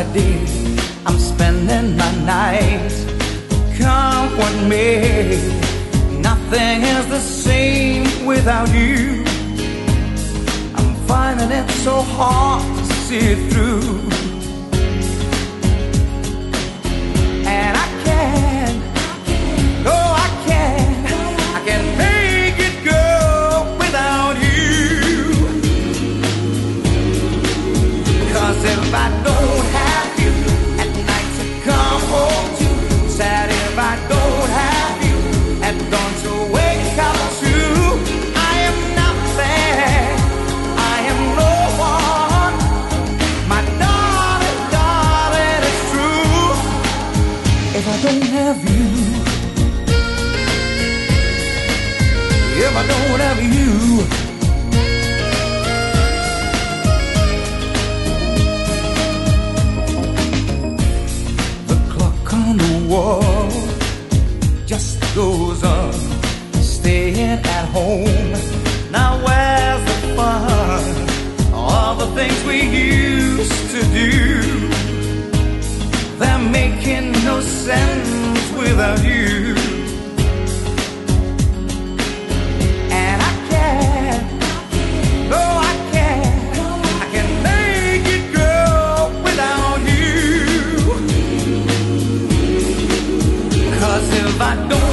day, I'm spending my nights. Come what may, nothing is the same without you. I'm finding it so hard to see it through. And I can't, no I can't make it go without you. 'Cause if I don't have you at night to come home to, sad if I don't have you at dawn to wake up to, I am nothing, I am no one. My darling, darling, it's true. If I don't have you, if I don't have you, the clock on the wall just goes on, staying at home. Now where's the fun? All the things we used to do, they're making no sense without you. And I can't, no I can't make it go without you. 'Cause if I don't